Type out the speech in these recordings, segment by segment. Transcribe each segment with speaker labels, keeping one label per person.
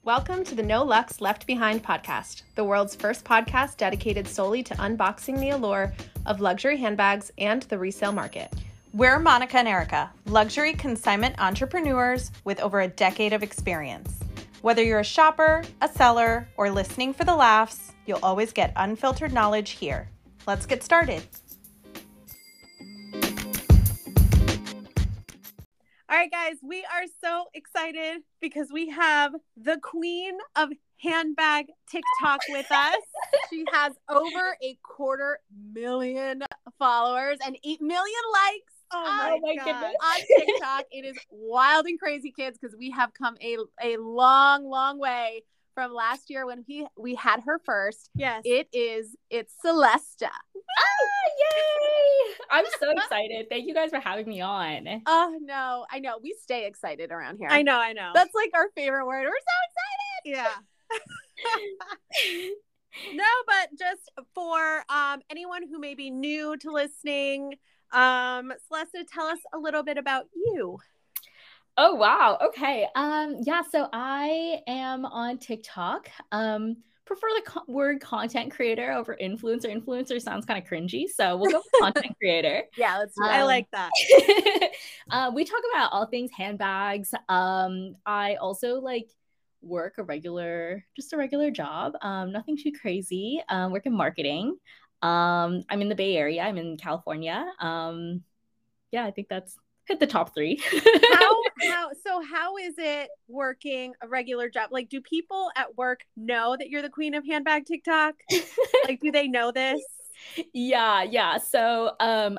Speaker 1: Welcome to the No Lux Left Behind podcast, the world's first podcast dedicated solely to unboxing the allure of luxury handbags and the resale market.
Speaker 2: We're Monica and Erica, luxury consignment entrepreneurs with over a decade of experience. Whether you're a shopper, a seller, or listening for the laughs, you'll always get unfiltered knowledge here. Let's get started.
Speaker 3: All right, guys, we are so excited because we have the queen of handbag TikTok with us. She has over 250,000 followers and 8 million likes.
Speaker 1: Oh my goodness.
Speaker 3: On TikTok. It is wild and crazy, kids, because we have come a long way from last year when we had her first.
Speaker 1: Yes.
Speaker 3: It's Celesta.
Speaker 4: Yay! I'm so excited. Thank you guys for having me on.
Speaker 3: Oh, no. I know. We stay excited around here.
Speaker 1: I know.
Speaker 3: That's like our favorite word. We're so excited.
Speaker 1: Yeah. No, but just for anyone who may be new to listening, Celesta, tell us a little bit about you.
Speaker 4: Oh, wow. Okay. So I am on TikTok. Prefer the word content creator over influencer. Influencer sounds kind of cringy, so we'll go with content creator.
Speaker 3: Yeah, let's do that.
Speaker 1: I like that.
Speaker 4: We talk about all things handbags. I also work a regular job. Nothing too crazy. Work in marketing. I'm in the Bay Area. I'm in California. I think that's hit the top three.
Speaker 1: How is it working a regular job? Like, do people at work know that you're the queen of handbag TikTok? Like, do they know this?
Speaker 4: Yeah. So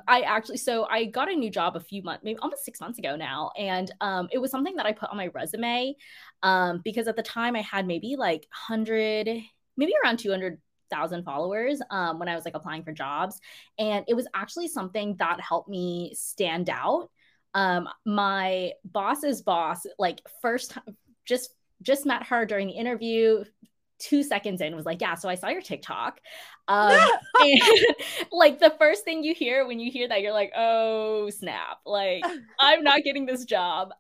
Speaker 4: I got a new job a few months, maybe almost 6 months ago now. And it was something that I put on my resume because at the time I had maybe around 200,000 followers when I was applying for jobs. And it was actually something that helped me stand out. My boss's boss, first time, just met her during the interview. 2 seconds in was like, yeah, so I saw your TikTok. And the first thing you hear when you hear that, you're like, oh snap, I'm not getting this job.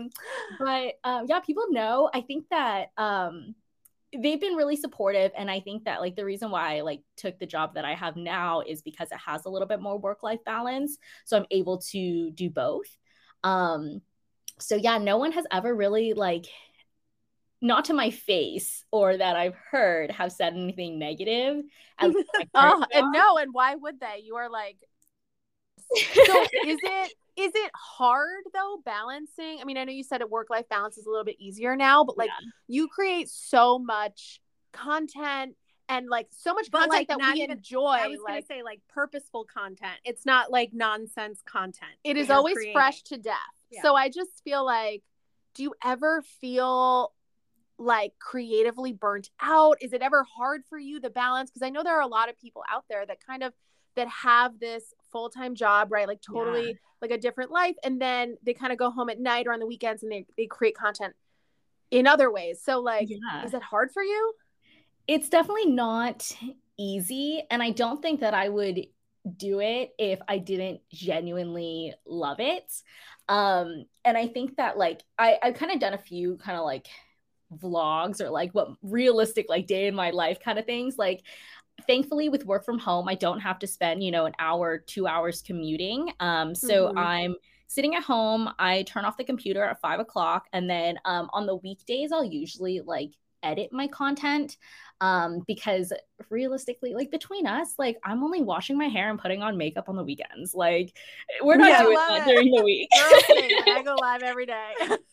Speaker 4: But people know. I think that they've been really supportive, and I think that the reason why I took the job that I have now is because it has a little bit more work-life balance, so I'm able to do both. No one has ever really not to my face or that I've heard have said anything negative.
Speaker 3: And why would they? You are so is it hard though balancing? I mean, I know you said work-life balance is a little bit easier now, but you create so much content and so much content that we enjoy.
Speaker 1: I was going to say purposeful content. It's not nonsense content.
Speaker 3: It is always fresh to death. Yeah. So I just feel do you ever feel creatively burnt out? Is it ever hard for you, the balance? Because I know there are a lot of people out there that have this full-time job, right? Totally a different life. And then they kind of go home at night or on the weekends and they create content in other ways. So is it hard for you?
Speaker 4: It's definitely not easy. And I don't think that I would do it if I didn't genuinely love it. And I think that I've kind of done a few kind of vlogs or what realistic day in my life kind of things. Thankfully with work from home, I don't have to spend, an hour, 2 hours commuting. So I'm sitting at home, I turn off the computer at 5 o'clock. And then on the weekdays, I'll usually edit my content because realistically, between us, I'm only washing my hair and putting on makeup on the weekends. We're not doing that during the week.
Speaker 3: I go live every day.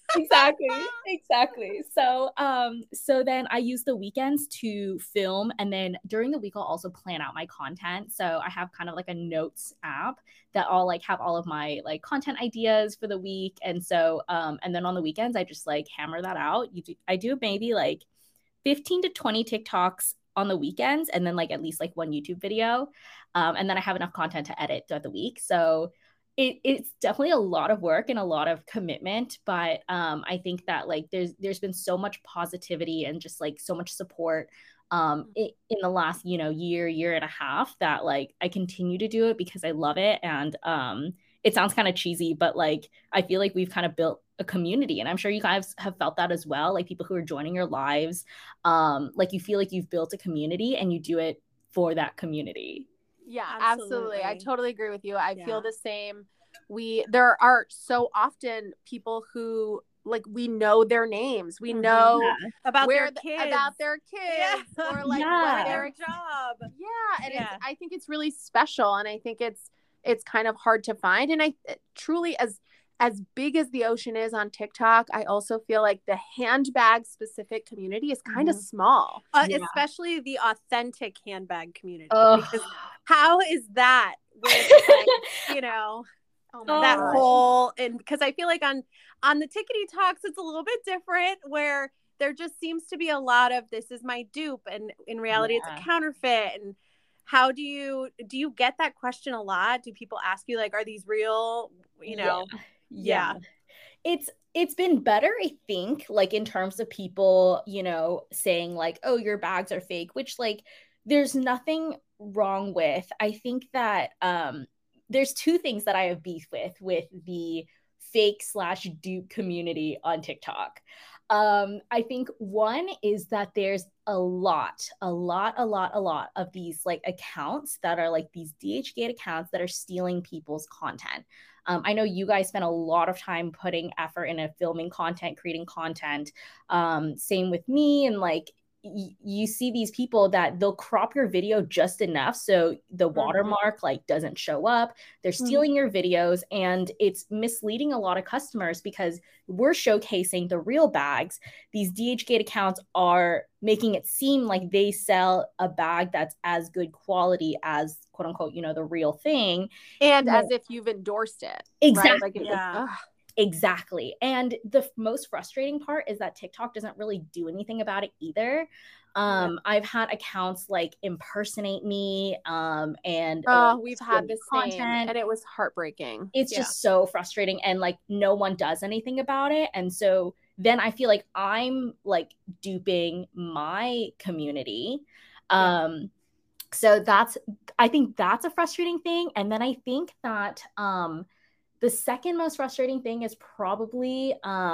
Speaker 4: Exactly. So then I use the weekends to film, and then during the week I'll also plan out my content. So I have kind of a notes app that I'll have all of my content ideas for the week. And so and then on the weekends I just hammer that out. I do maybe 15 to 20 TikToks on the weekends, and then at least one YouTube video. And then I have enough content to edit throughout the week. So it's definitely a lot of work and a lot of commitment, but I think that there's been so much positivity and just so much support in the last year and a half that I continue to do it because I love it, and it sounds kind of cheesy, but like I feel like we've kind of built a community, and I'm sure you guys have felt that as well. Like people who are joining your lives, like you feel like you've built a community and you do it for that community.
Speaker 3: Yeah, absolutely. I
Speaker 1: Absolutely.
Speaker 3: totally agree with you. I
Speaker 1: Yeah.
Speaker 3: feel the same. There are so often people who like we know their names. We know
Speaker 1: About
Speaker 3: where
Speaker 1: their kids.
Speaker 3: about their kids
Speaker 1: Yeah.
Speaker 3: or like
Speaker 4: Yeah.
Speaker 3: what
Speaker 1: their
Speaker 3: their
Speaker 1: job.
Speaker 3: yeah, and
Speaker 1: Yeah.
Speaker 3: I think it's really special, and I think it's kind of hard to find. And I truly, as big as the ocean is on TikTok, I also feel like the handbag specific community is kind of small.
Speaker 4: Yeah.
Speaker 1: Especially the authentic handbag community.
Speaker 4: Oh.
Speaker 1: Because how is that with like, you know, that
Speaker 3: gosh.
Speaker 1: whole, and because I feel like on the Tickety Talks it's a little bit different, where there just seems to be a lot of this is my dupe, and in reality it's a counterfeit. And how do you get that question a lot? Do people ask you like, are these real? You know?
Speaker 4: Yeah. It's been better, I think, like in terms of people, you know, saying like, oh, your bags are fake, which like there's nothing wrong with. I think that there's two things that I have beef with the fake / dupe community on TikTok. I think one is that there's a lot of these like accounts that are like these DHgate accounts that are stealing people's content. I know you guys spend a lot of time putting effort into filming content, creating content. Same with me. And like, you see these people that they'll crop your video just enough so the watermark like doesn't show up. They're stealing your videos, and it's misleading a lot of customers because we're showcasing the real bags. These DHgate accounts are making it seem like they sell a bag that's as good quality as quote unquote, you know, the real thing.
Speaker 3: And as if you've endorsed it.
Speaker 4: Exactly.
Speaker 3: Right? Like,
Speaker 4: Exactly. And the most frustrating part is that TikTok doesn't really do anything about it either. I've had accounts like impersonate me and
Speaker 3: we've had the same, and it was heartbreaking.
Speaker 4: It's just so frustrating, and like no one does anything about it. And so then I feel like I'm like duping my community. So I think that's a frustrating thing. And then I think that the second most frustrating thing is probably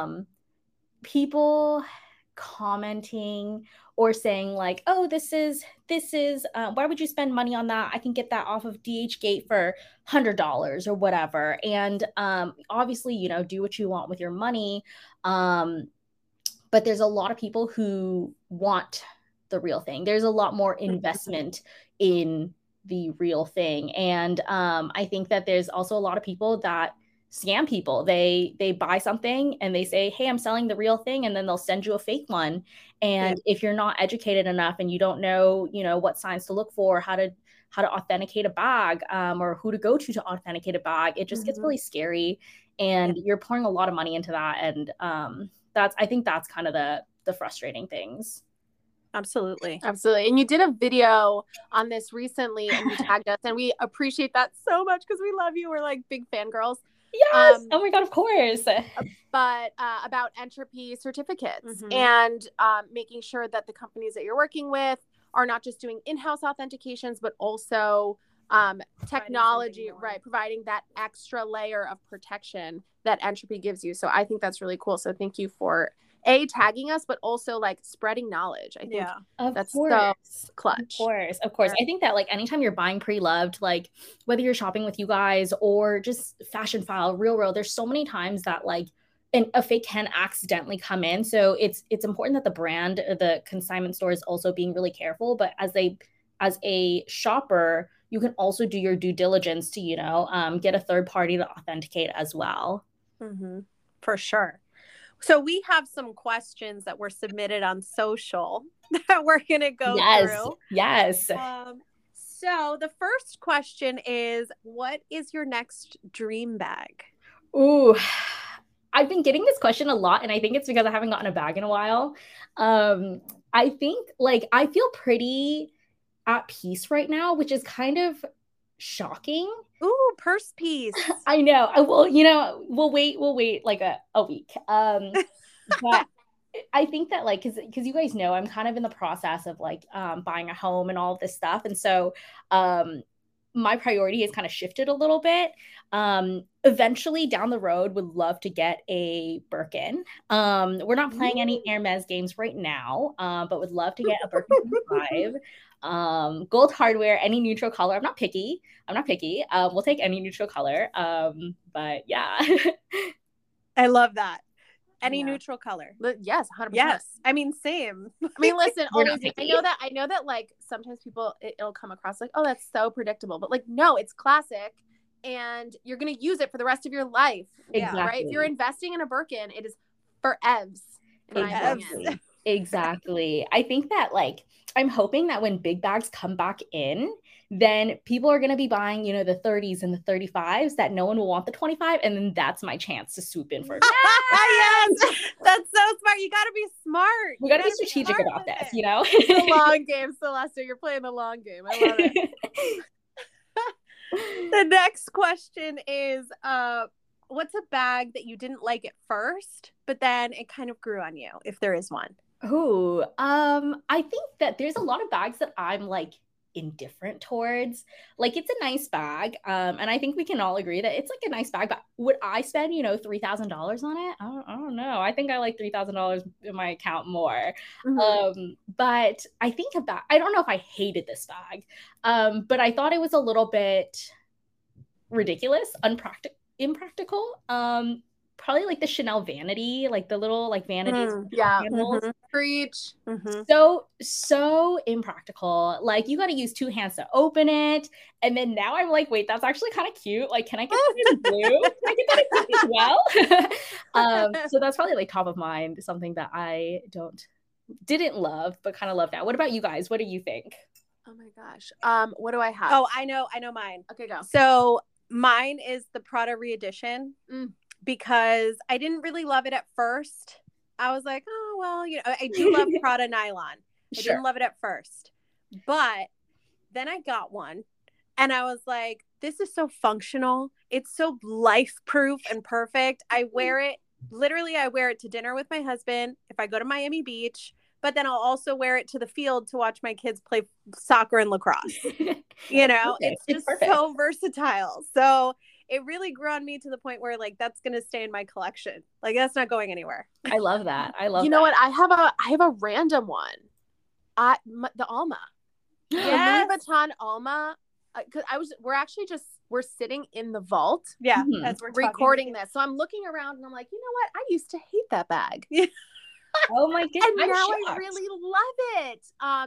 Speaker 4: people commenting or saying like, oh, this is why would you spend money on that? I can get that off of DHgate for $100 or whatever. And obviously, you know, do what you want with your money. But there's a lot of people who want the real thing. There's a lot more investment in the real thing. And I think that there's also a lot of people that scam people. They buy something and they say, hey, I'm selling the real thing. And then they'll send you a fake one. And if you're not educated enough and you don't know, you know, what signs to look for, how to authenticate a bag or who to go to authenticate a bag, it just gets really scary. And you're pouring a lot of money into that. And I think that's kind of the frustrating things.
Speaker 1: Absolutely.
Speaker 3: And you did a video on this recently and you tagged us, and we appreciate that so much because we love you. We're like big fangirls.
Speaker 4: Yes. Oh my God, of course.
Speaker 3: But about Entropy certificates and making sure that the companies that you're working with are not just doing in-house authentications, but also technology, right? Providing that extra layer of protection that Entropy gives you. So I think that's really cool. So thank you for tagging us, but also like spreading knowledge. I think that's so clutch.
Speaker 4: Of course. I think that like anytime you're buying pre-loved, like whether you're shopping with you guys or just Fashion File, Real, there's so many times that like a fake can accidentally come in. So it's important that the brand, the consignment store is also being really careful. But as a shopper, you can also do your due diligence to, you know, get a third party to authenticate as well.
Speaker 1: For sure. So we have some questions that were submitted on social that we're going to go through.
Speaker 4: Yes.
Speaker 1: So the first question is, what is your next dream bag?
Speaker 4: Ooh, I've been getting this question a lot, and I think it's because I haven't gotten a bag in a while. I think like I feel pretty at peace right now, which is kind of shocking.
Speaker 1: Ooh, purse piece.
Speaker 4: I know. Well, you know, we'll wait like a week. But I think that like, cause you guys know, I'm kind of in the process of like, buying a home and all of this stuff. And so, my priority has kind of shifted a little bit. Eventually down the road would love to get a Birkin. We're not playing any Hermes games right now, but would love to get a Birkin 5. Gold hardware, any neutral color. I'm not picky. We'll take any neutral color. But yeah.
Speaker 1: I love that. Any neutral color.
Speaker 3: Yes, 100%.
Speaker 1: Yes. I mean, same.
Speaker 3: I mean, listen, always, I know that like sometimes people, it'll come across like, oh, that's so predictable. But like, no, it's classic and you're going to use it for the rest of your life.
Speaker 4: Exactly.
Speaker 3: Right? If you're investing in a Birkin, it is for evs.
Speaker 4: Exactly. I think that like, I'm hoping that when big bags come back in, then people are going to be buying, you know, the 30s and the 35s that no one will want the 25. And then that's my chance to swoop in for it.
Speaker 1: Yes, that's so smart. You got to be smart.
Speaker 4: We got to be strategic about this, you know?
Speaker 3: The long game, Celeste. You're playing the long game. I love it.
Speaker 1: The next question is, what's a bag that you didn't like at first, but then it kind of grew on you, if there is one?
Speaker 4: Ooh, I think that there's a lot of bags that I'm like indifferent towards. Like it's a nice bag, and I think we can all agree that it's like a nice bag, but would I spend, you know, $3,000 on it? I don't know. I think I like $3,000 in my account more. But I think I don't know if I hated this bag, but I thought it was a little bit ridiculous, impractical. Probably like the Chanel vanity, like the little like vanities.
Speaker 3: Preach.
Speaker 4: So impractical. Like you got to use 2 hands to open it. And then now I'm like, wait, that's actually kind of cute. Like, can I get that in blue? Can I get that in blue as well? So that's probably like top of mind, something that I didn't love, but kind of love now. What about you guys? What do you think?
Speaker 3: Oh my gosh. What do I have?
Speaker 1: Oh, I know mine.
Speaker 3: Okay, go.
Speaker 1: So mine is the Prada Reedition. Because I didn't really love it at first. I was like, oh, well, you know, I do love Prada nylon. I didn't love it at first. But then I got one and I was like, this is so functional. It's so life-proof and perfect. I wear it to dinner with my husband if I go to Miami Beach, but then I'll also wear it to the field to watch my kids play soccer and lacrosse. You know, it's just so versatile. So it really grew on me to the point where like that's going to stay in my collection. Like that's not going anywhere.
Speaker 4: I love that.
Speaker 3: You know what? I have a random one. The Alma.
Speaker 1: Yes.
Speaker 3: The Louis Vuitton Alma. Cuz we're sitting in the vault.
Speaker 1: Yeah. As we're
Speaker 3: recording this. So I'm looking around and I'm like, you know what? I used to hate that bag.
Speaker 4: Oh my goodness.
Speaker 3: And now I really love it.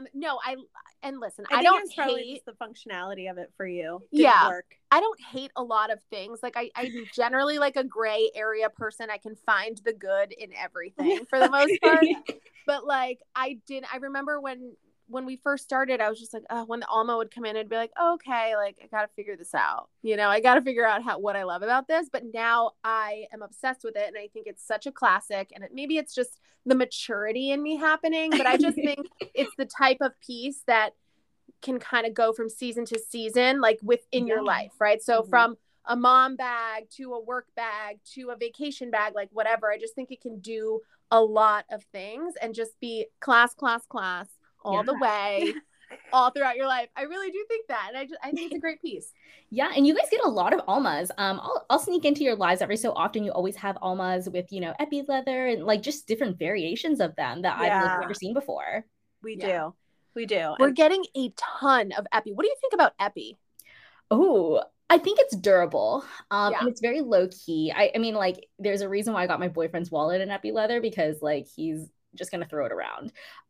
Speaker 3: Listen, I don't hate
Speaker 1: just the functionality of it for you.
Speaker 3: Work. I don't hate a lot of things. Like I'm generally like a gray area person. I can find the good in everything for the most part. But like I remember when we first started, I was just like, when the Alma would come in, I'd be like, oh, okay, like I got to figure this out. You know, I got to figure out what I love about this. But now I am obsessed with it. And I think it's such a classic. And maybe it's just the maturity in me happening. But I just think it's the type of piece that can kind of go from season to season, like within your life. Right. So from a mom bag to a work bag to a vacation bag, like whatever, I just think it can do a lot of things and just be class all the way, all throughout your life. I really do think that. And I think it's a great piece.
Speaker 4: Yeah. And you guys get a lot of Almas. I'll sneak into your lives every so often. You always have Almas with, you know, epi leather and like just different variations of them that I've never seen before.
Speaker 1: We do.
Speaker 3: We're getting a ton of epi. What do you think about epi?
Speaker 4: Oh, I think it's durable. And it's very low key. I mean, like there's a reason why I got my boyfriend's wallet in epi leather because like he's just going to throw it around.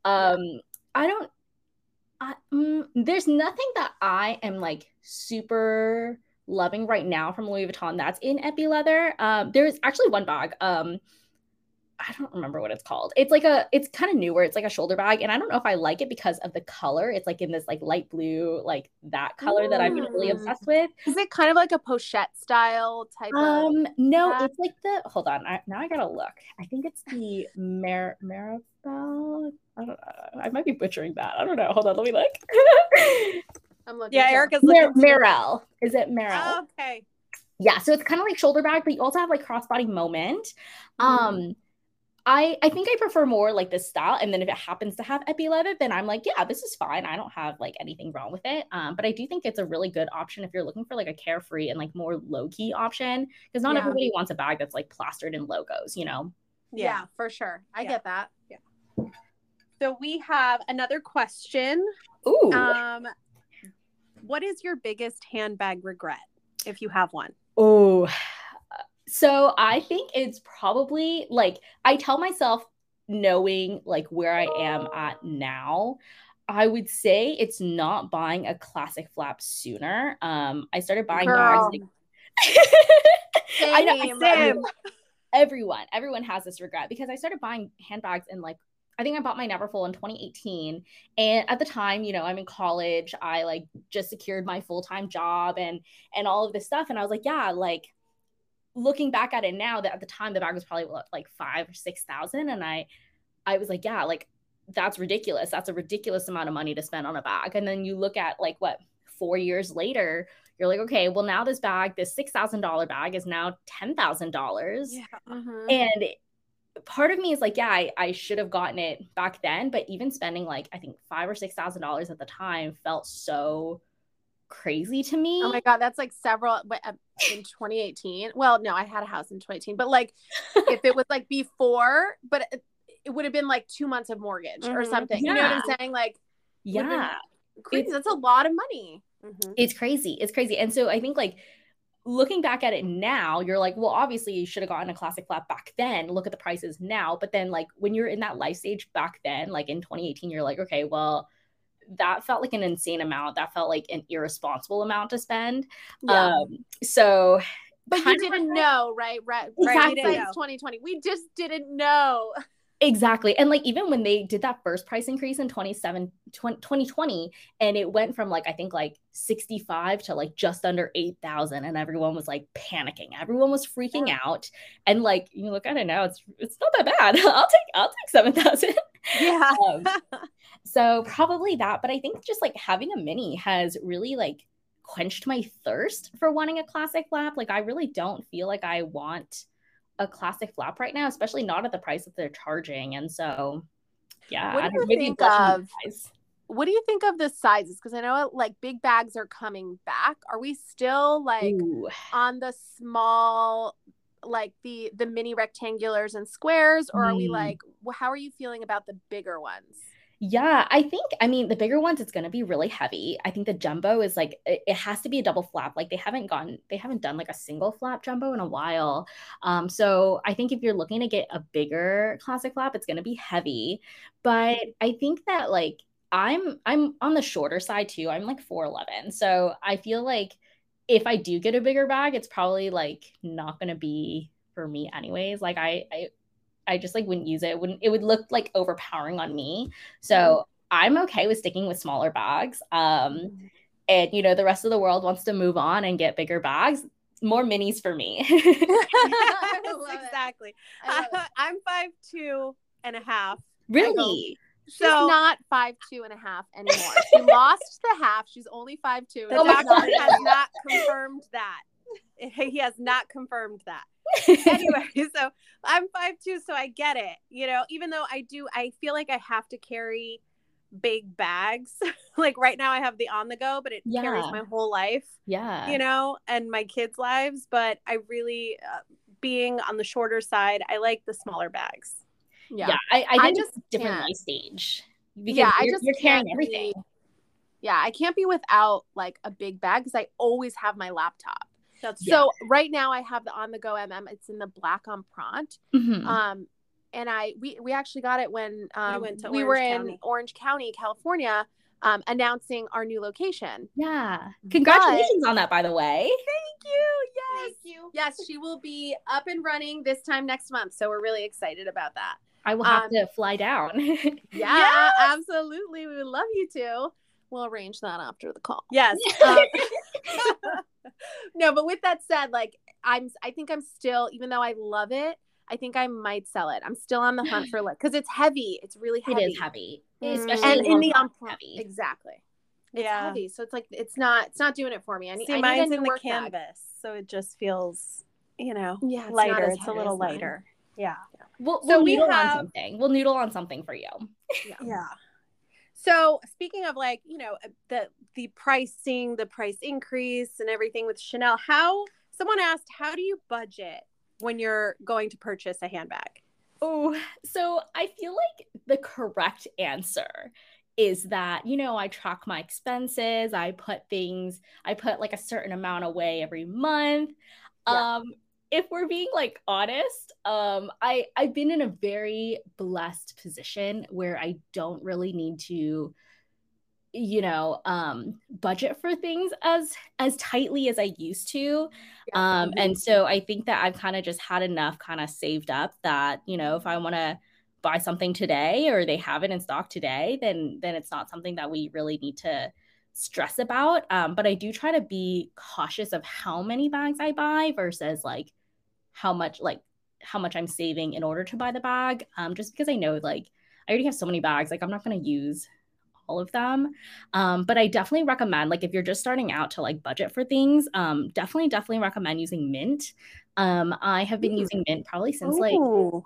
Speaker 4: There's nothing that I am like super loving right now from Louis Vuitton that's in epi leather. There's actually one bag. I don't remember what it's called. It's kind of newer. It's like a shoulder bag. And I don't know if I like it because of the color. It's like in this like light blue, like that color that I've been really obsessed with.
Speaker 3: Is it kind of like a pochette style type of?
Speaker 4: No, it's like hold on. Now I gotta look. I think it's the Marabelle. I don't know. I might be butchering that. I don't know. Hold on. Let me look.
Speaker 3: I'm looking.
Speaker 1: Yeah, Erica's looking.
Speaker 4: Merrell. Is it Merrell?
Speaker 1: Oh, okay.
Speaker 4: Yeah. So it's kind of like shoulder bag, but you also have like crossbody moment. I think I prefer more like this style. And then if it happens to have epi leather, then I'm like, yeah, this is fine. I don't have like anything wrong with it. But I do think it's a really good option if you're looking for like a carefree and like more low key option, because not everybody wants a bag that's like plastered in logos, you know?
Speaker 3: Yeah, for sure. I get that.
Speaker 1: Yeah. So we have another question.
Speaker 4: Ooh.
Speaker 1: What is your biggest handbag regret, if you have one?
Speaker 4: Oh, so I think it's probably like, I tell myself, knowing like where I am at now, I would say it's not buying a classic flap sooner. I started buying bags like
Speaker 3: I know,
Speaker 4: everyone has this regret, because I started buying handbags in like, I think I bought my Neverfull in 2018. And at the time, you know, I'm in college. I like just secured my full-time job and all of this stuff. And I was like, yeah, like looking back at it now, that at the time the bag was probably like 5,000 or 6,000. And I was like, yeah, like that's ridiculous. That's a ridiculous amount of money to spend on a bag. And then you look at like 4 years later, you're like, okay, well now this $6,000 bag is now $10,000.
Speaker 1: Yeah.
Speaker 4: And part of me is like, yeah, I should have gotten it back then. But even spending like, I think $5,000 or $6,000 at the time felt so crazy to me.
Speaker 3: Oh my God, that's like several in 2018. Well, no, I had a house in 2018, but like if it was like before, but it would have been like 2 months of mortgage or something.
Speaker 4: Yeah.
Speaker 3: You know what I'm saying? Like,
Speaker 4: yeah,
Speaker 3: crazy. That's a lot of money.
Speaker 4: It's crazy. It's crazy. And so I think like looking back at it now, you're like, well, obviously you should have gotten a classic flap back then. Look at the prices now. But then like when you're in that life stage back then, like in 2018, you're like, okay, well, that felt like an insane amount. That felt like an irresponsible amount to spend.
Speaker 3: Yeah.
Speaker 4: So,
Speaker 3: but you didn't know, right?
Speaker 4: Exactly.
Speaker 3: Since 2020, we just didn't know.
Speaker 4: Exactly. And like even when they did that first price increase in 2020, and it went from like I think like 65 to like just under 8,000, and everyone was like panicking. Everyone was freaking out. And like you look at it now, it's not that bad. I'll take 7,000.
Speaker 1: Yeah.
Speaker 4: So probably that, but I think just like having a mini has really like quenched my thirst for wanting a classic flap. Like I really don't feel like I want a classic flap right now, especially not at the price that they're charging. And so, yeah.
Speaker 3: What do you think of the sizes? Because I know like big bags are coming back. Are we still like on the small, like the mini rectangulars and squares, or are we like, how are you feeling about the bigger ones?
Speaker 4: Yeah, I mean, the bigger ones, it's going to be really heavy. I think the jumbo is like, it has to be a double flap. Like they haven't done like a single flap jumbo in a while. So I think if you're looking to get a bigger classic flap, it's going to be heavy. But I think that like, I'm on the shorter side too. I'm like 4'11". So I feel like if I do get a bigger bag, it's probably like not going to be for me anyways. Like I just like wouldn't use it. It would look like overpowering on me. So I'm okay with sticking with smaller bags. And you know, the rest of the world wants to move on and get bigger bags. More minis for me.
Speaker 1: Exactly. I'm 5'2.5".
Speaker 4: Really?
Speaker 3: She's not 5'2.5" anymore. She lost the half. She's only 5'2".
Speaker 1: The doctor has not confirmed that. He has not confirmed that. Anyway, so I'm 5'2", so I get it. You know, even though I feel like I have to carry big bags. Like right now I have the on the go, but it carries my whole life.
Speaker 4: Yeah.
Speaker 1: You know, and my kids' lives. But I really, being on the shorter side, I like the smaller bags.
Speaker 4: Yeah. I think just different life stage. Because you're carrying everything.
Speaker 3: I can't be without like a big bag because I always have my laptop. So right now I have the on the go It's in the black empreinte. And we actually got it when we were in Orange County, California, announcing our new location.
Speaker 4: Yeah. Congratulations on that, by the way.
Speaker 3: Thank you. Yes. Thank you. Yes, she will be up and running this time next month. So we're really excited about that.
Speaker 4: I will have to fly down.
Speaker 3: Yeah, absolutely. We would love you to. We'll arrange that after the call.
Speaker 1: Yes.
Speaker 3: No, but with that said, like I think I'm still, even though I love it, I think I might sell it. I'm still on the hunt for like, because it's heavy. It's really heavy.
Speaker 4: It is heavy, especially
Speaker 3: and in the
Speaker 4: heavy.
Speaker 3: Exactly. It's heavy, so it's like it's not doing it for me. I need
Speaker 1: mine's in the
Speaker 3: work
Speaker 1: canvas, so it just feels, you know,
Speaker 3: it's
Speaker 1: lighter. It's a little lighter. Yeah.
Speaker 4: We'll
Speaker 1: So we
Speaker 4: noodle on
Speaker 1: have-
Speaker 4: something. We'll noodle on something for you.
Speaker 1: Yeah. So speaking of like, you know, the pricing, the price increase and everything with Chanel, someone asked, how do you budget when you're going to purchase a handbag?
Speaker 4: Oh, so I feel like the correct answer is that, you know, I track my expenses. I put like a certain amount away every month.
Speaker 3: Yeah.
Speaker 4: If we're being like honest, I've been in a very blessed position where I don't really need to, you know, budget for things as tightly as I used to. And so I think that I've kind of just had enough kind of saved up that, you know, if I want to buy something today or they have it in stock today, then it's not something that we really need to stress about. But I do try to be cautious of how many bags I buy versus like how much I'm saving in order to buy the bag. Just because I know like I already have so many bags, like I'm not going to use all of them. But I definitely recommend, like, if you're just starting out to like budget for things, definitely recommend using Mint. I have been using Mint probably since like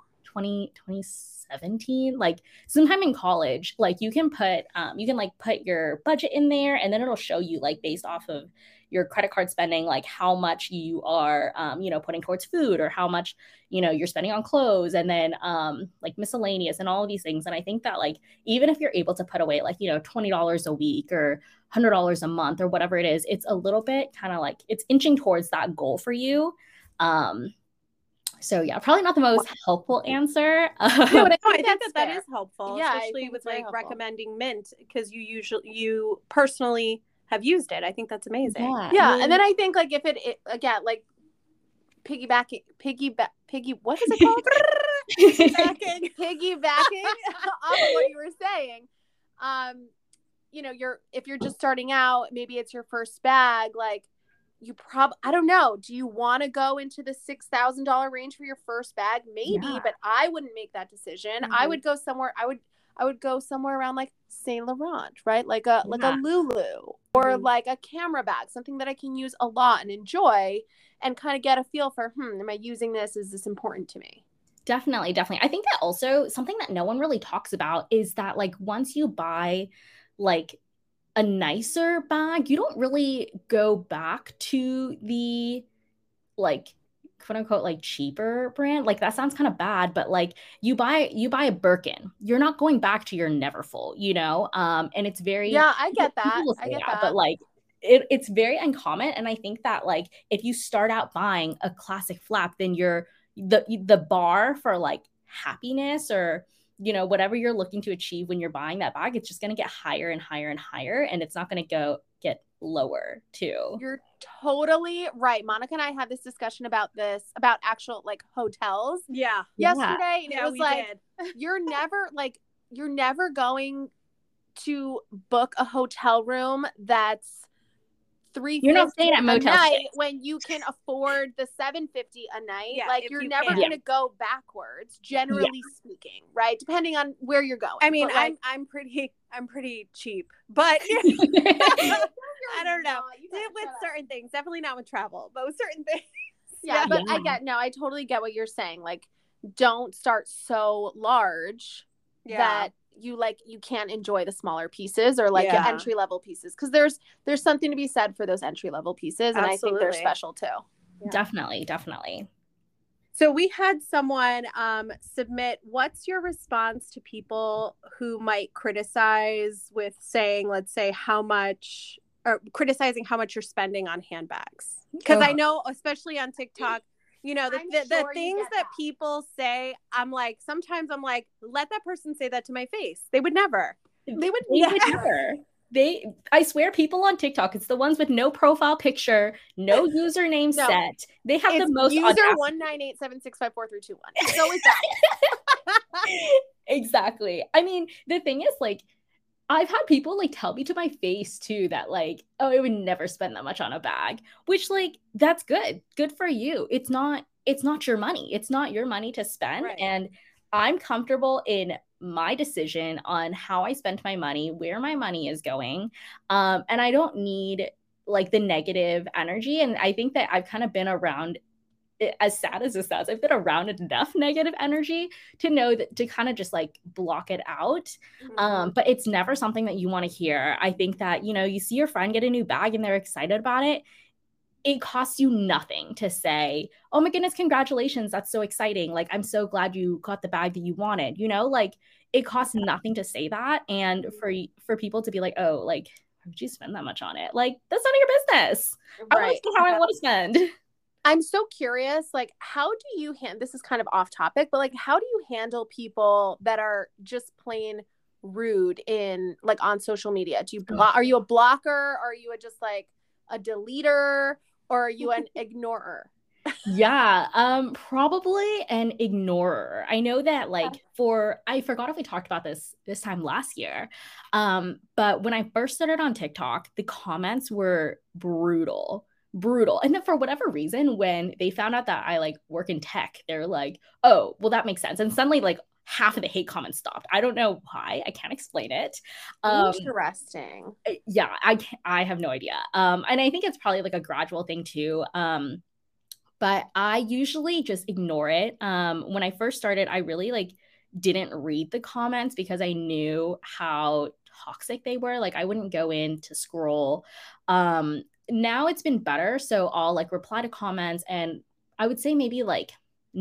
Speaker 4: 2017, like sometime in college. Like you can like put your budget in there and then it'll show you like based off of your credit card spending, like how much you are, you know, putting towards food or how much, you know, you're spending on clothes and then like miscellaneous and all of these things. And I think that like, even if you're able to put away like, you know, $20 a week or $100 a month or whatever it is, it's a little bit kind of like it's inching towards that goal for you. So yeah, probably not the most helpful answer.
Speaker 1: No, but I think that is helpful,
Speaker 3: Yeah,
Speaker 1: especially with like recommending Mint because you personally have used it. I think that's amazing.
Speaker 3: Yeah, and then I think like if it again like what is it called? piggybacking off of what you were saying. You know, if you're just starting out, maybe it's your first bag, like I don't know. Do you want to go into the $6,000 range for your first bag? Maybe, but I wouldn't make that decision. Mm-hmm. I would go somewhere. I would go somewhere around like Saint Laurent, right? Like a Lulu or like a camera bag, something that I can use a lot and enjoy and kind of get a feel for, am I using this? Is this important to me?
Speaker 4: Definitely. I think that also something that no one really talks about is that like once you buy like a nicer bag, you don't really go back to the like quote unquote like cheaper brand. Like that sounds kind of bad, but like you buy a Birkin, you're not going back to your Neverfull, you know? And it's very
Speaker 3: I get that.
Speaker 4: But like it's very uncommon. And I think that like if you start out buying a classic flap, then you're the bar for like happiness or you know, whatever you're looking to achieve when you're buying that bag, it's just going to get higher and higher and higher. And it's not going to get lower too.
Speaker 3: You're totally right. Monica and I had this discussion about actual like hotels.
Speaker 1: Yeah.
Speaker 3: Yesterday. And it was like, you're never going to book a hotel room that's $350
Speaker 4: you're not staying at Motel
Speaker 3: night when you can afford the $750 a night. Yeah, like you're never going to go backwards, generally speaking, right? Depending on where you're going.
Speaker 1: I mean, like, I'm pretty cheap, but I don't know. With certain things, definitely not with travel, but with certain things.
Speaker 3: Yeah, but I totally get what you're saying. Like, don't start so large that you can't enjoy the smaller pieces or like entry level pieces, because there's something to be said for those entry level pieces. And Absolutely. I think they're special too.
Speaker 4: Definitely.
Speaker 1: So we had someone submit, what's your response to people who might criticize with saying, let's say criticizing how much you're spending on handbags? Because I know, especially on TikTok, you know, the things that people say, sometimes I'm like, let that person say that to my face. They would never.
Speaker 4: I swear people on TikTok, it's the ones with no profile picture, no username set. They have the most
Speaker 3: user 19876543221. It's always that
Speaker 4: one. Exactly. I mean, the thing is like, I've had people like tell me to my face too that like, oh, I would never spend that much on a bag, which like, that's good for you. It's not your money. It's not your money to spend. Right. And I'm comfortable in my decision on how I spend my money, where my money is going. And I don't need like the negative energy. And I think that I've kind of been around as sad as this sounds, I've been around enough negative energy to know that to kind of just like block it out. But it's never something that you want to hear. I think that, you know, you see your friend get a new bag and they're excited about it. It costs you nothing to say, oh my goodness, congratulations. That's so exciting. Like, I'm so glad you got the bag that you wanted, you know, like it costs nothing to say that. And for people to be like, oh, like, why would you spend that much on it? Like, that's none of your business. Right. I want to spend how I want to spend.
Speaker 3: I'm so curious, like, how do you this is kind of off topic, but like, how do you handle people that are just plain rude in like on social media? Do you are you a blocker? Are you just like a deleter, or are you an ignorer?
Speaker 4: Yeah, probably an ignorer. I know that like I forgot if we talked about this time last year. But when I first started on TikTok, the comments were brutal. And then for whatever reason, when they found out that I like work in tech, they're like, oh, well, that makes sense. And suddenly like half of the hate comments stopped. I don't know why. I can't explain it.
Speaker 3: Interesting.
Speaker 4: Yeah, I have no idea. And I think it's probably like a gradual thing too. But I usually just ignore it. When I first started, I really like didn't read the comments because I knew how toxic they were. Like I wouldn't go in to scroll. Now it's been better. So I'll like reply to comments, and I would say maybe like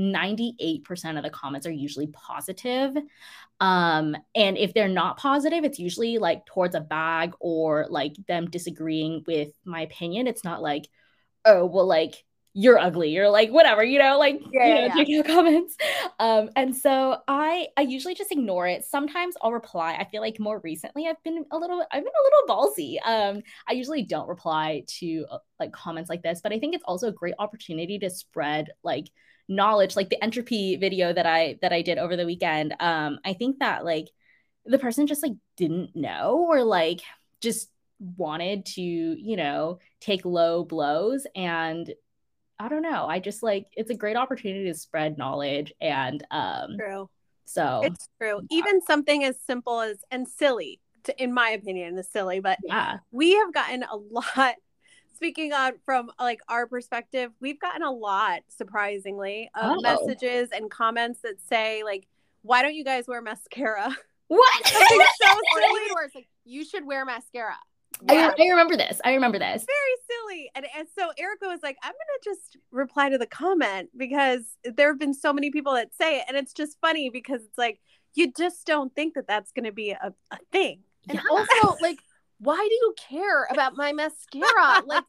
Speaker 4: 98% of the comments are usually positive. And if they're not positive, it's usually like towards a bag or like them disagreeing with my opinion. It's not like, oh, well, like you're ugly or like whatever, you know, like taking comments. And so I usually just ignore it. Sometimes I'll reply. I feel like more recently I've been a little ballsy. I usually don't reply to like comments like this, but I think it's also a great opportunity to spread like knowledge, like the entropy video that I did over the weekend. I think that like the person just like didn't know, or like just wanted to, you know, take low blows. And I don't know. I just like, it's a great opportunity to spread knowledge. And
Speaker 1: true.
Speaker 4: So
Speaker 1: it's true. Yeah. Even something as simple as, and silly, in my opinion, is silly, but we have gotten a lot. Speaking on from like our perspective, we've gotten a lot, surprisingly, of messages and comments that say like, "Why don't you guys wear mascara?"
Speaker 4: What?
Speaker 3: Something so silly, where it's like, "You should wear mascara."
Speaker 4: Yeah. I remember this.
Speaker 1: Very silly. And so Erica was like, I'm going to just reply to the comment because there have been so many people that say it. And it's just funny because it's like, you just don't think that that's going to be a thing.
Speaker 3: And also, like, why do you care about my mascara? Like,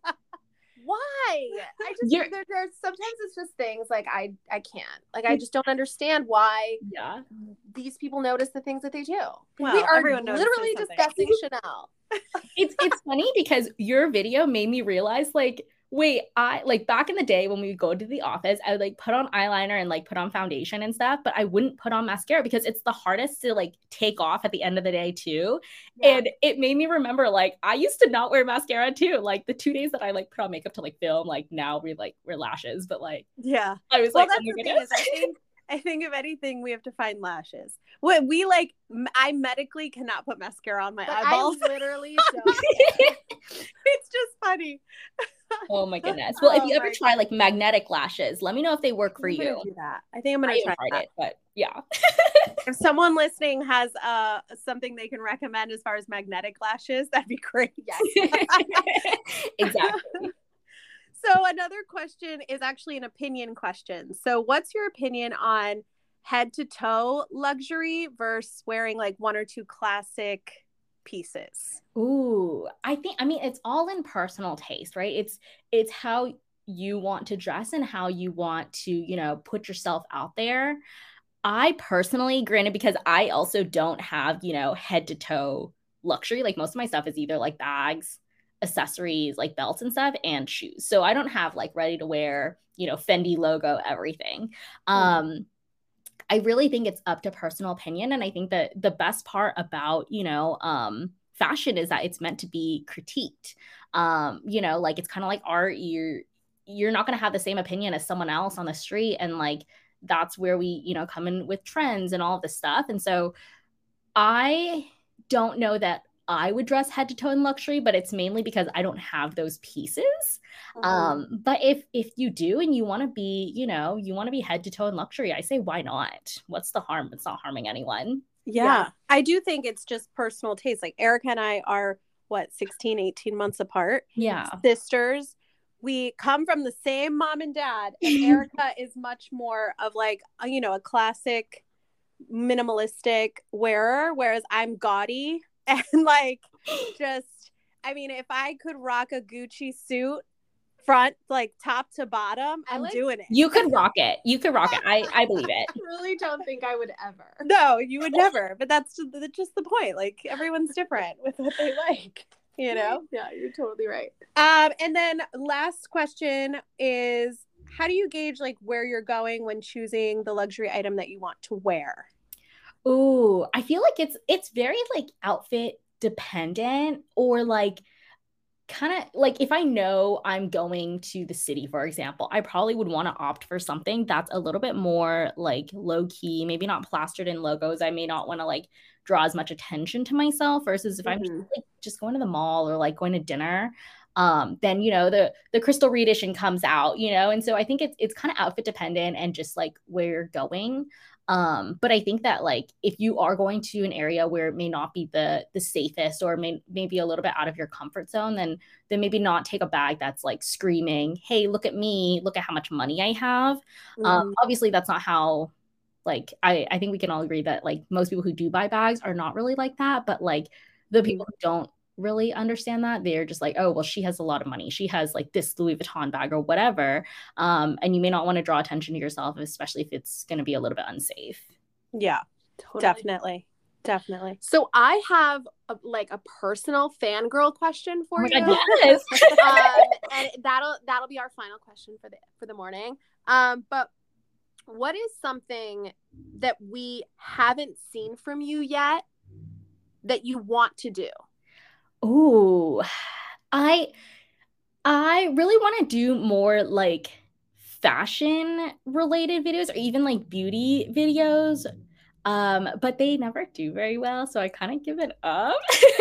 Speaker 3: why? I just, there's sometimes it's just things like I can't. Like, I just don't understand why these people notice the things that they do.
Speaker 1: Well,
Speaker 3: we are literally discussing Chanel.
Speaker 4: It's funny because your video made me realize like, wait, I like back in the day when we would go to the office, I would like put on eyeliner and like put on foundation and stuff, but I wouldn't put on mascara because it's the hardest to like take off at the end of the day too. And it made me remember like I used to not wear mascara too. Like the 2 days that I like put on makeup to like film, like now we like wear lashes, but like I was like,
Speaker 1: that's the thing is, I think if anything, we have to find lashes. We like, I medically cannot put mascara on my eyeballs.
Speaker 3: I literally don't.
Speaker 1: It's just funny.
Speaker 4: Oh my goodness. Well, if you ever try like magnetic lashes, let me know if they work for you.
Speaker 1: Do that. I think I'm going to try that.
Speaker 4: It, but yeah.
Speaker 1: If someone listening has something they can recommend as far as magnetic lashes, that'd be great.
Speaker 3: Yes.
Speaker 4: Exactly.
Speaker 1: So another question is actually an opinion question. So what's your opinion on head to toe luxury versus wearing like one or two classic pieces?
Speaker 4: Ooh, I mean, it's all in personal taste, right? It's how you want to dress and how you want to, you know, put yourself out there. I personally, granted, because I also don't have, you know, head to toe luxury, like most of my stuff is either like bags, accessories, like belts and stuff, and shoes. So I don't have like ready to wear, you know, Fendi logo, everything. I really think it's up to personal opinion. And I think that the best part about, you know, fashion is that it's meant to be critiqued. You know, like it's kind of like art. You're not going to have the same opinion as someone else on the street. And like, that's where we, you know, come in with trends and all of this stuff. And so I don't know that I would dress head to toe in luxury, but it's mainly because I don't have those pieces. But if you do and you want to be, you know, you want to be head to toe in luxury, I say, why not? What's the harm? It's not harming anyone.
Speaker 1: Yeah. I do think it's just personal taste. Like Erica and I are 16, 18 months apart.
Speaker 4: Yeah.
Speaker 1: Sisters. We come from the same mom and dad, and Erica is much more of like, you know, a classic minimalistic wearer, whereas I'm gaudy and like just, I mean, if I could rock a Gucci suit front, like top to bottom, I'm doing it.
Speaker 4: You could rock it. You could rock it. I believe it.
Speaker 3: I really don't think I would ever.
Speaker 1: No, you would never. But that's just the point. Like everyone's different with what they like, you know?
Speaker 3: Yeah, you're totally right.
Speaker 1: And then last question is, how do you gauge like where you're going when choosing the luxury item that you want to wear?
Speaker 4: Ooh, I feel like it's very like outfit dependent, or like kind of like if I know I'm going to the city, for example, I probably would want to opt for something that's a little bit more like low key, maybe not plastered in logos. I may not want to like draw as much attention to myself versus if I'm just going to the mall or like going to dinner. Then, you know, the Crystal Reed edition comes out, you know, and so I think it's kind of outfit dependent and just like where you're going. But I think that like if you are going to an area where it may not be the safest or may be a little bit out of your comfort zone, then maybe not take a bag that's like screaming, hey, look at me, look at how much money I have. Obviously that's not how, like, I think we can all agree that like most people who do buy bags are not really like that, but like the people who don't really understand that, they're just like, oh, well, she has a lot of money, she has like this Louis Vuitton bag or whatever, and you may not want to draw attention to yourself, especially if it's going to be a little bit unsafe.
Speaker 1: Yeah, totally.
Speaker 3: So I have a personal fangirl question for you.
Speaker 4: God, yes.
Speaker 3: And that'll be our final question for the morning. But what is something that we haven't seen from you yet that you want to do?
Speaker 4: Ooh, I really want to do more like fashion related videos or even like beauty videos. But they never do very well, so I kind of give it up.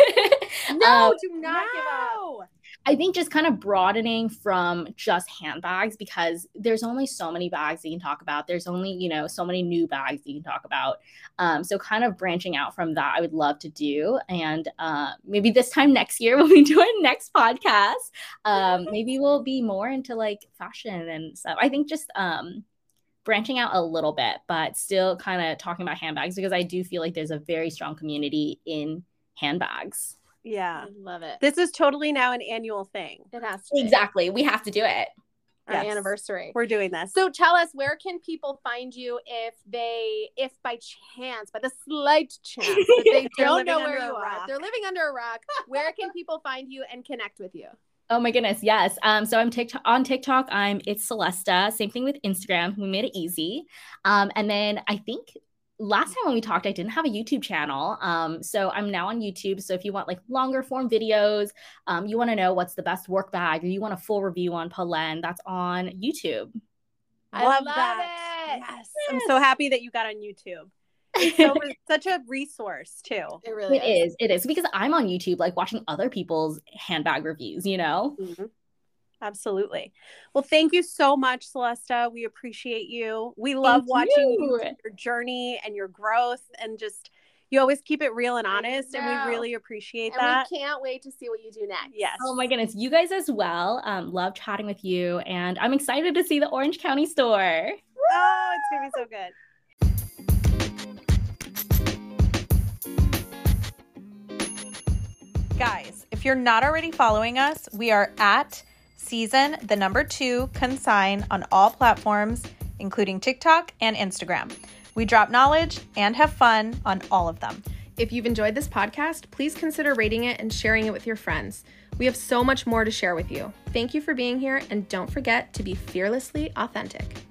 Speaker 3: No, do not give up.
Speaker 4: I think just kind of broadening from just handbags, because there's only so many bags you can talk about. There's only, you know, so many new bags you can talk about. So kind of branching out from that, I would love to do. And maybe this time next year when we do our next podcast, maybe we'll be more into like fashion and stuff. I think just branching out a little bit, but still kind of talking about handbags, because I do feel like there's a very strong community in handbags.
Speaker 1: Yeah.
Speaker 3: I love it.
Speaker 1: This is totally now an annual thing.
Speaker 3: It has to be.
Speaker 4: Exactly. We have to do it.
Speaker 3: Our anniversary.
Speaker 1: We're doing this.
Speaker 3: So tell us, where can people find you if by chance, by the slight chance that they don't know where you are, they're living under a rock, where can people find you and connect with you?
Speaker 4: Oh my goodness, yes. So I'm on TikTok. It's Celesta. Same thing with Instagram. We made it easy. And then I think last time when we talked, I didn't have a YouTube channel. So I'm now on YouTube. So if you want like longer form videos, you want to know what's the best work bag, or you want a full review on Polène, that's on YouTube.
Speaker 3: I love that.
Speaker 1: Yes. I'm so happy that you got on YouTube. It's such a resource too.
Speaker 3: It really is.
Speaker 4: It is, because I'm on YouTube like watching other people's handbag reviews, you know?
Speaker 1: Mm-hmm. Absolutely. Well, thank you so much, Celesta. We appreciate you. We love watching your journey and your growth, and just you always keep it real and honest, and we really appreciate that.
Speaker 3: We can't wait to see what you do next.
Speaker 1: Yes.
Speaker 4: Oh my goodness, you guys as well. Love chatting with you, and I'm excited to see the Orange County store.
Speaker 1: Oh, it's gonna be so good.
Speaker 2: Guys, if you're not already following us, we are at Season 2 Consign on all platforms, including TikTok and Instagram. We drop knowledge and have fun on all of them.
Speaker 5: If you've enjoyed this podcast, please consider rating it and sharing it with your friends. We have so much more to share with you. Thank you for being here, and don't forget to be fearlessly authentic.